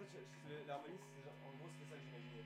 l'harmonie, en gros, c'était ça que j'imaginais.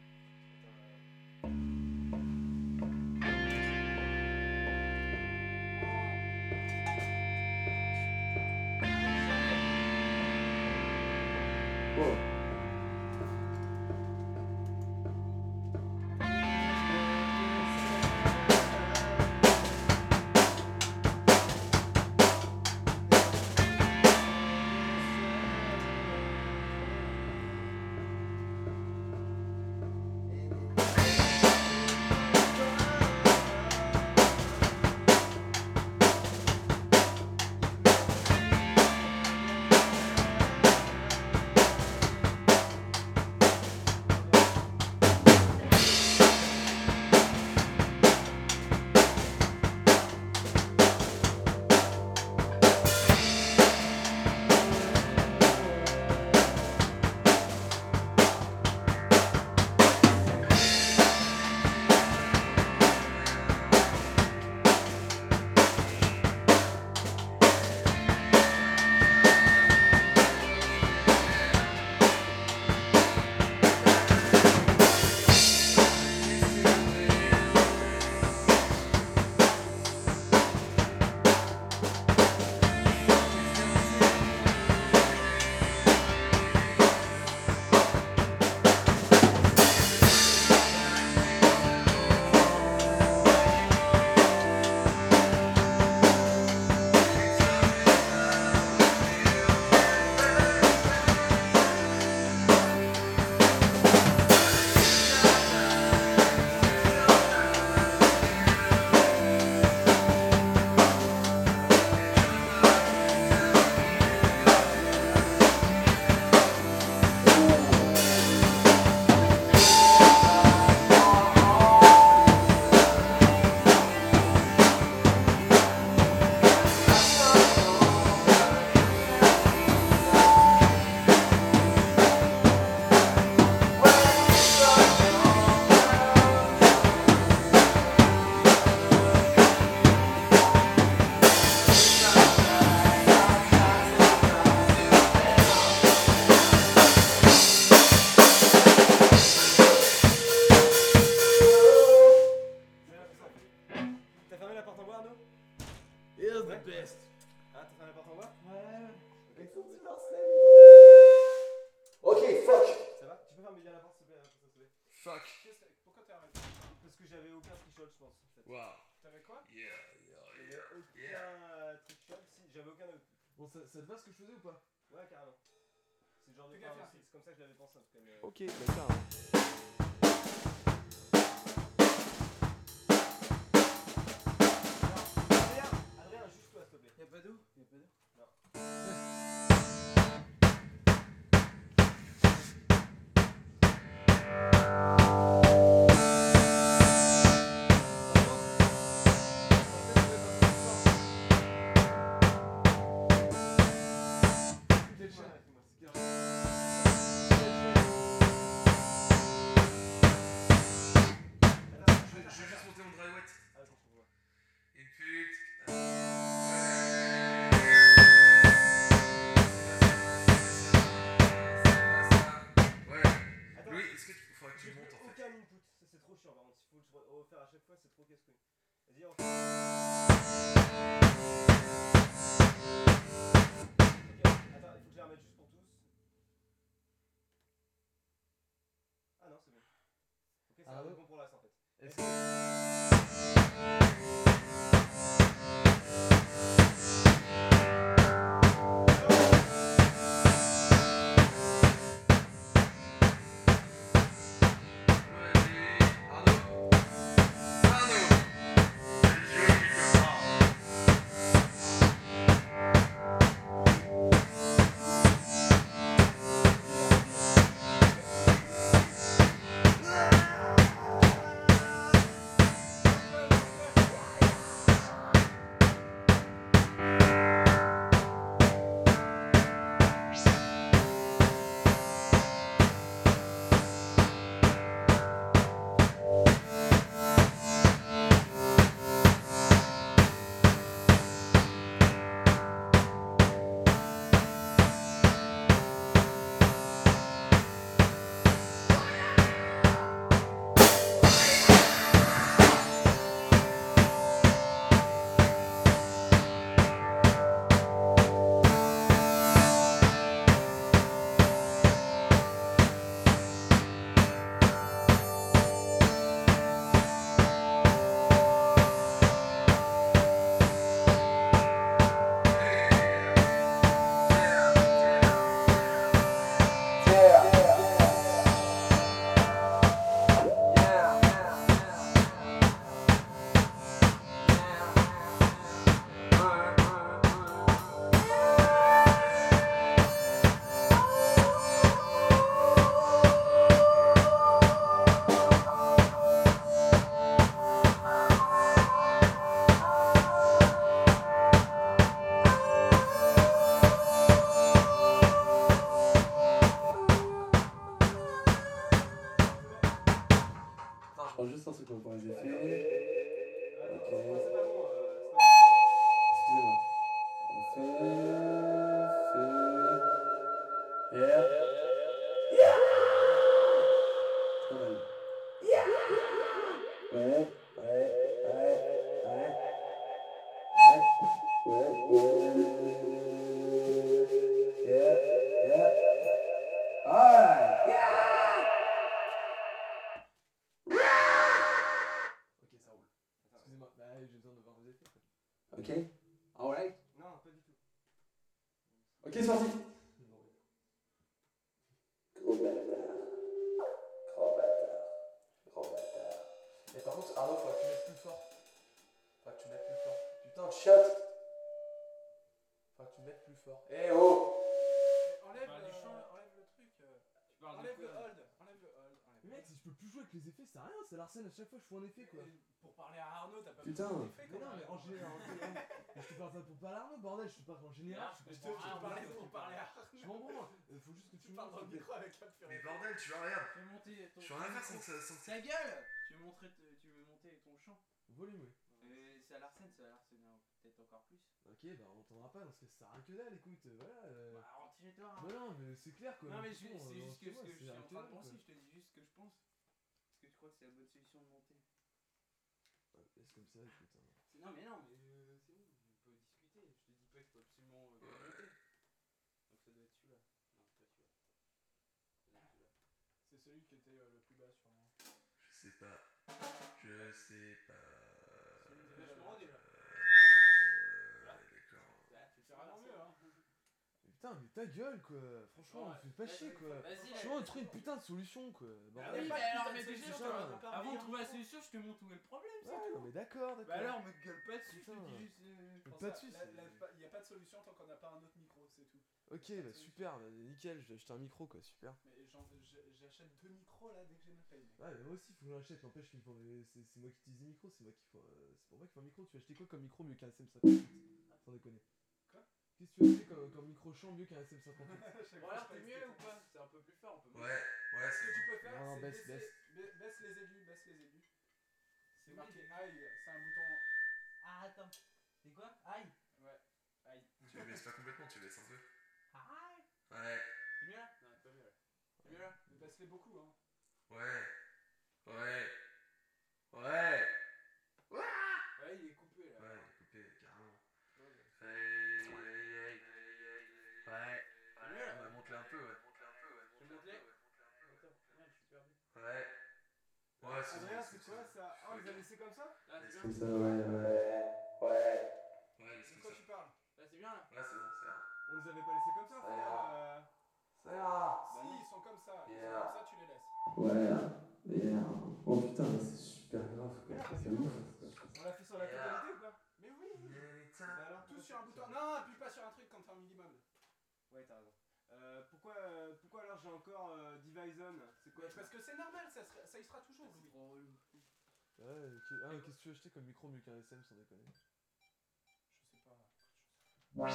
Ça te va ce que je faisais ou pas? Ouais, carrément. C'est le genre de Fais gaffe, c'est comme ça que je l'avais pensé en tout cas. Mais... Ok, d'accord. Adrien, juste toi, s'il te plaît. Y'a pas d'eau? Y'a pas d'eau? Non. Refaire à chaque fois, c'est trop casse-couille. Vas-y, on fait. Ok, attends, il faut que je les remette juste pour tous. Ah non, c'est bon. Ok, c'est bon pour l'as en fait. Est-ce que... prends juste un second pour les effets. Attends, Ok. c'est pas bon. Excusez-moi. Yeah. Yeah. C'est pas mal. Ouais. Yeah. Alright. Ok, ça roule. Excusez-moi, bah j'ai besoin de voir vos effets. Ok. Alright. Non, pas du tout. Ok, c'est parti. Gros bâtard. Et par contre, Arnaud, faudra que tu mettes plus fort. Putain, Shot. faudra que tu mettes plus fort. Eh oh. Enlève parles du chant, enlève le truc. Tu parles Enlève de le quoi, hold. Enlève le hold. Mais mec, si je peux plus jouer avec les effets, c'est rien, c'est l'arsène à chaque fois, je fous un effet quoi. Pour parler à Arnaud, t'as pas Putain. besoin d'effet Mais non, mais en général, je te parle pas pour parler à Arnaud, bordel, je te parle en général. Je te parlais pour parler à Arnaud. Je m'en branle, faut juste que tu Tu parles dans le micro avec un Mais bordel, tu vois, regarde. Tu veux monter ton. Je suis en affaire sans que ça. Ta gueule. Tu veux monter ton chant. Volume, oui. C'est à l'arsène, ça va l'arsène peut-être encore plus. Ok, bah on t'entendra pas dans ce cas, ça sert à rien que dalle, écoute, voilà. Bah, retirez-toi. Hein. Bah non, mais c'est clair quoi. Non, mais de toute c'est façon, juste que ce moi, que je c'est suis en rien que train de dalle, penser. quoi. Je te dis juste ce que je pense. Est-ce que tu crois que c'est la bonne solution de monter? Ouais, laisse comme ça, écoute. Hein. Non, mais c'est bon, on peut discuter. Je te dis pas qu'il faut absolument bien monter. Donc ça doit être celui-là. Non, c'est pas celui-là. Ça doit être celui-là. C'est celui qui était le plus bas sûrement. Je sais pas. C'est vachement haut déjà. D'accord. C'est vraiment mieux, hein. Mais putain, mais ta gueule quoi, franchement, Ouais. fais pas chier quoi. Vas-y, Je suis en train de trouver une putain de solution quoi. Ah Bordel. oui, pas mais de alors, putain mais de déjà, solution, putain. tu vas pas avant de rien. trouver la solution, je te montre où est le problème, c'est Ouais, tout. non mais d'accord, d'accord. Bah alors, me gueule pas dessus, je te Putain. dis juste. Mais Pour pas ça, dessus, Il n'y a pas de solution tant qu'on n'a pas un autre micro, c'est tout. Ok, bah super, bah, nickel, j'ai acheté un micro quoi, super. Mais j'achète 2 micros là dès que j'ai ma paye. Ouais, mais moi aussi, faut que j'en achète, n'empêche qu'il me faut. C'est moi qui utilise les micros, c'est moi qui faut. C'est pour moi qu'il faut un micro. Tu as acheté quoi comme micro mieux qu'un SM58? Sans déconner. Quoi? Qu'est-ce que tu as acheté comme micro champ mieux qu'un SM58? Bon, alors, t'es mieux ou pas? C'est un peu plus fort, on peut. Ouais, Ce que tu peux faire, Non, c'est baisse, baisse les aigus. C'est marqué high, c'est un bouton. Ah, attends. C'est quoi? Aïe. Ouais, high. tu le baisses pas complètement, tu baisses un peu. Aïe. Ouais, C'est mieux là? Non, c'est pas mieux là. C'est mieux là? Mais baisse-les beaucoup, hein. ouais. Ouais, il est coupé là. Ouais, coupé, carrément. Ouais. Ouais. C'est mieux là? Ouais, monte-le un peu, ouais. Je vais monter? Attends, merde, je suis perdu. Ouais. Ouais, c'est Adrien, bon, c'est quoi ça? Ah, on les a laissés comme ça? Là, c'est bien. Comme ça, ouais. Ouais, laisse De comme quoi ça. tu parles? Là, c'est bien là. Ouais, c'est bon, c'est bon. On les avait pas laissés comme ça, Ça frère. ira. Ça ira. Si, ils sont comme ça. Ils sont Yeah. comme ça, tu les laisses. Ouais. Oh putain, c'est super grave quoi. C'est ouf. On l'a fait sur la totalité ou quoi? Mais oui. Bah alors, Tous sur un bouton. Non, appuie pas sur un truc quand t'es en minimum. Ouais, t'as raison. Pourquoi alors j'ai encore Divison? C'est quoi ça? Parce que c'est normal, ça y sera toujours, Louis. Trop relou. Ouais, ok. Ah, qu'est-ce que tu as acheté comme micro mieux qu'un SM sans déconner? Je sais pas.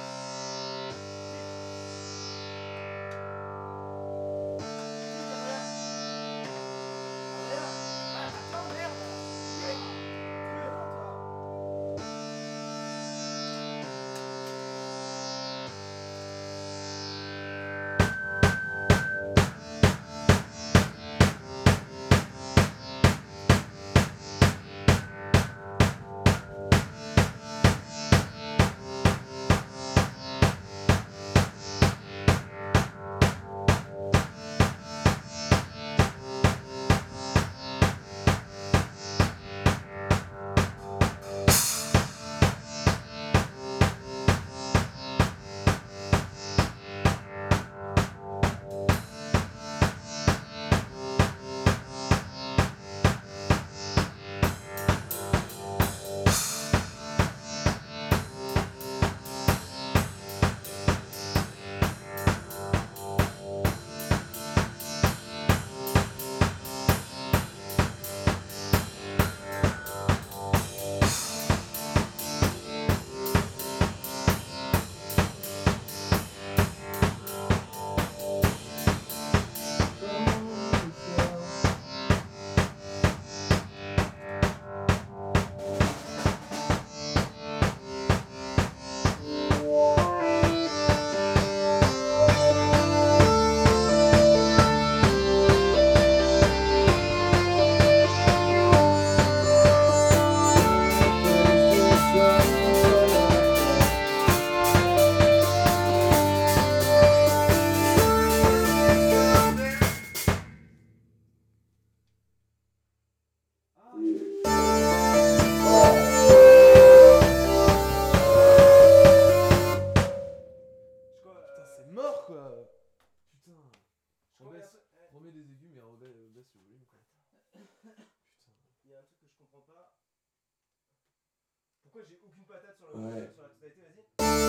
remets des aigus, mais baisse le volume quoi. Putain. Il y a un truc que je comprends pas. Pourquoi j'ai aucune patate sur, Ouais. sur la totalité, vas-y.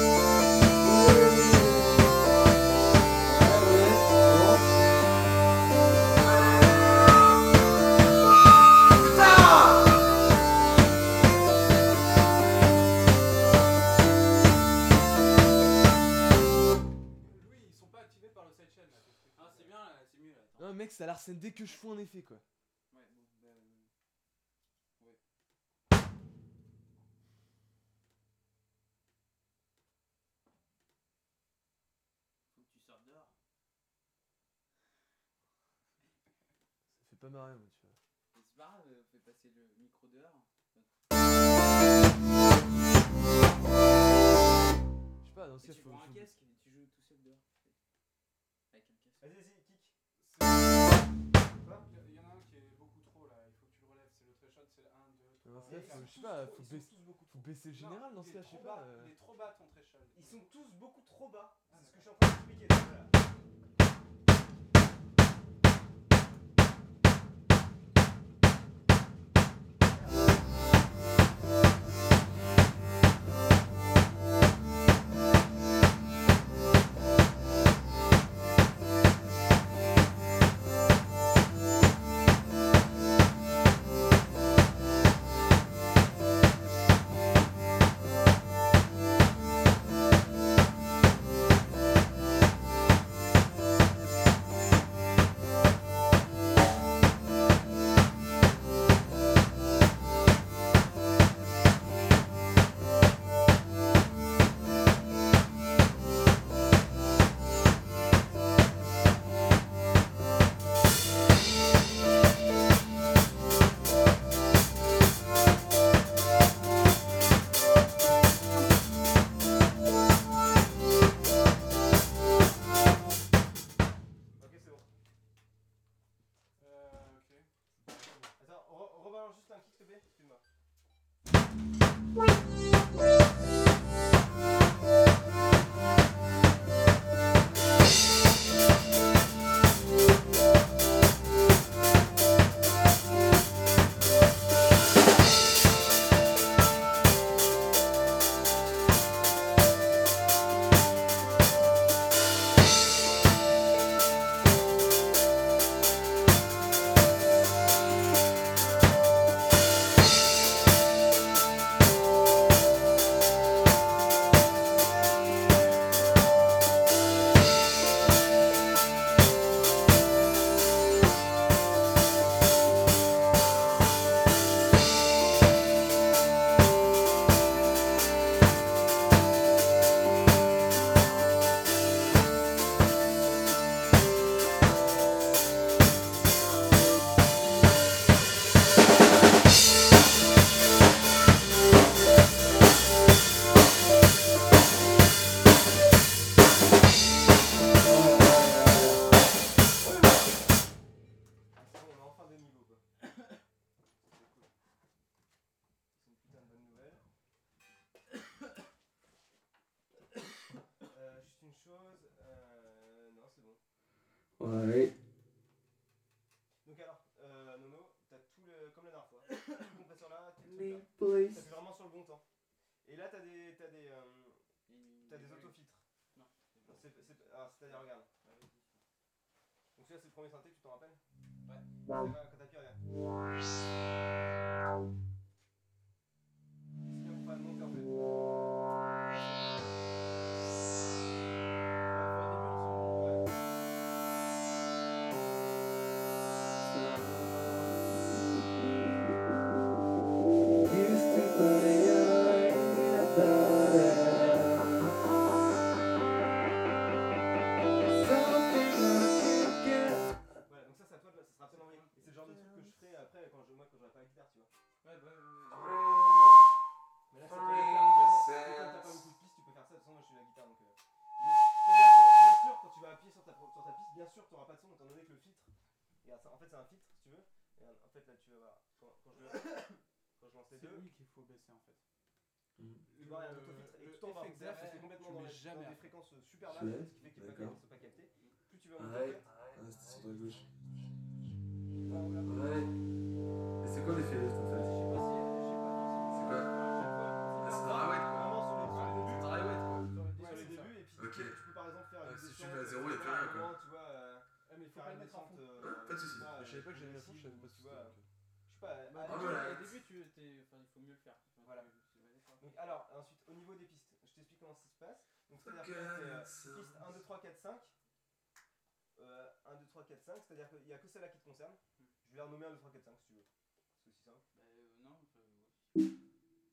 Louis, ils sont pas activés par le sidechain là. tes trucs. Ah, c'est bien là, c'est mieux là. Attends. Non mec, ça l'arsène dès que je fous un effet quoi. Ouais, bon, bah. Ouais. Faut que tu sortes dehors. Ça fait pas marrer moi tu vois. Mais c'est pas grave, fais passer le micro dehors. Je sais pas, dans ce Et cas tu faut. prends un casque et tu joues tout seul dehors. Avec un casque. Vas-y, vas-y, kick. Il y en a un qui est beaucoup trop là, il faut que tu le relèves. C'est le threshold, c'est le 1, 2, Dans 3. ce cas, Ils faut, sont je sais tous pas, trop- faut ils sont baisser, tous beaucoup faut trop. baisser le général dans ce cas, je sais pas. Il est trop bas ton threshold. Ils sont tous beaucoup trop bas. C'est ce que je suis en train d'expliquer. Voilà. Ok, c'est bon. Ok. Attends, rebalance juste un kick, s'il te plaît. Excuse-moi. C'est bon, on a enfin des niveaux quoi. C'est cool. C'est une putain de bonne nouvelle. Juste une chose. Non, c'est bon. Ouais. Donc alors, Nono, t'as tout le. Comme la dernière fois. Tout le compresseur là, tout le truc Les là. boys. T'appuies vraiment sur le bon temps. Et là, t'as des autofiltres. Non. Alors, c'est-à-dire, regarde. Donc celui-là, c'est le premier synthé, tu t'en rappelles? Ouais. Quand t'appuies, regarde. C'est bien pour pas monter en fait. Used to put a yard in a butter. Something I can get. Voilà, donc ça, c'est à toi, ça sera à toi d'envoyer. Et c'est le genre de truc que je ferai après quand j'aurai pas la guitare, tu vois. Ouais, bah. Mais là, c'est à toi de le faire. Comme t'as pas beaucoup de pistes, tu peux faire ça. De toute façon, moi, je suis la guitare, donc. C'est-à-dire que, bien sûr, quand tu vas appuyer sur ta piste, bien sûr, tu n'auras pas de son, étant donné que le filtre. Regarde, ça, en fait, c'est un filtre, si tu veux. Et en fait, là, tu vas voir. Quand je lance les C'est deux, lui qu'il faut baisser en fait. tu vois, il y a un autofiltre. Et tout en bas, effet c'est-à-dire que exact, c'est complètement tu dans mets des jamais fréquences super basses, Ouais, ce qui fait qu'il ne d'accord. sont pas captés. Plus tu vas monter, Ouais. en fait, Ah, c'était sur ta gauche. faire pas une le mettre à descente. Pas de soucis. Je savais pas que j'allais le faire, je savais pas tu si vois. c'était. Je sais pas. Bah, à Ah, début, voilà. au début, enfin, il faut mieux le faire. Enfin, Voilà. c'est d'accord. Donc, alors, ensuite, au niveau des pistes, je t'explique comment ça se passe. Donc, c'est-à-dire que là, t'es piste 1, 2, 3, 4, 5. 1, 2, 3, 4, 5, c'est-à-dire qu'il n'y a que celle-là qui te concerne. Je vais la renommer 1, 2, 3, 4, 5 si tu veux. C'est aussi simple. Bah, non,